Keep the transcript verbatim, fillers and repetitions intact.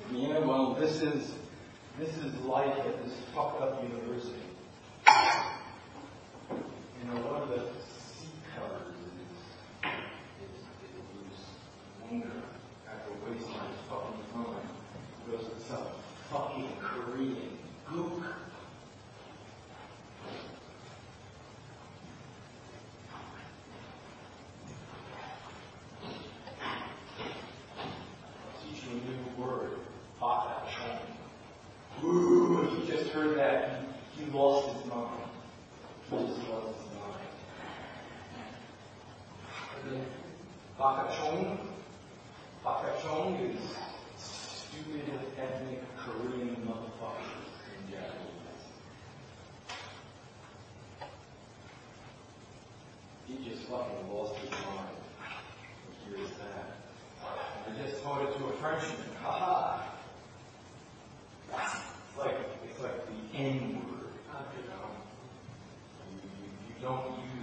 Yeah, well, this is this is life at this fucked up university. You know, one of the seat covers is is, is Bruce Wonder after wasting his fucking time. He goes to some fucking Korean gook. Teach you a new word, Bakachong. Ooh, he just heard that. He, he lost his mind. He just lost his mind. Again, Bakachong. Bakachong is stupid ethnic Korean motherfuckers in Japanese. He just fucking lost his mind. And here's that. I just taught it to a Frenchman. Haha. It's like it's like the N word. You know, you, you, you don't use